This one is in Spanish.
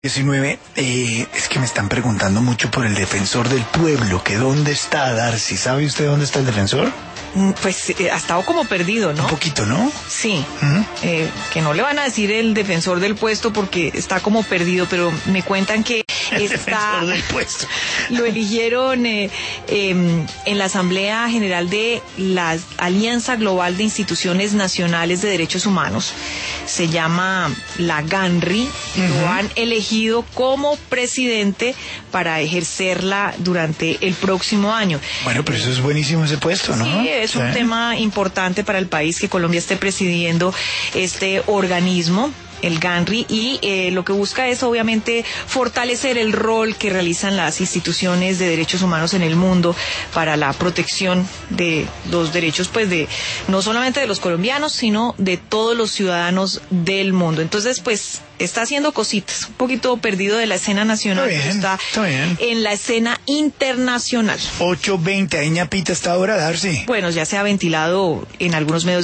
19, es que me están preguntando mucho por el defensor del pueblo, que dónde está, Darcy. ¿Sabe usted dónde está el defensor? Pues ha estado como perdido, ¿no? Un poquito, ¿no? Sí, que no le van a decir el defensor del puesto porque está como perdido, pero me cuentan que el defensor del puesto. Lo eligieron en la Asamblea General de la Alianza Global de Instituciones Nacionales de Derechos Humanos. Se llama la GANRI. Lo han elegido como presidente para ejercerla durante el próximo año. Bueno, pero eso es buenísimo ese puesto, ¿no? Sí, es un tema importante para el país que Colombia esté presidiendo este organismo, el GANRI, y lo que busca es obviamente fortalecer el rol que realizan las instituciones de derechos humanos en el mundo para la protección de los derechos, pues de no solamente de los colombianos, sino de todos los ciudadanos del mundo. Entonces, pues está haciendo cositas, un poquito perdido de la escena nacional, está bien. En la escena internacional. 8:20, ahí ñapita está ahora, Darcy. Bueno, ya se ha ventilado en algunos medios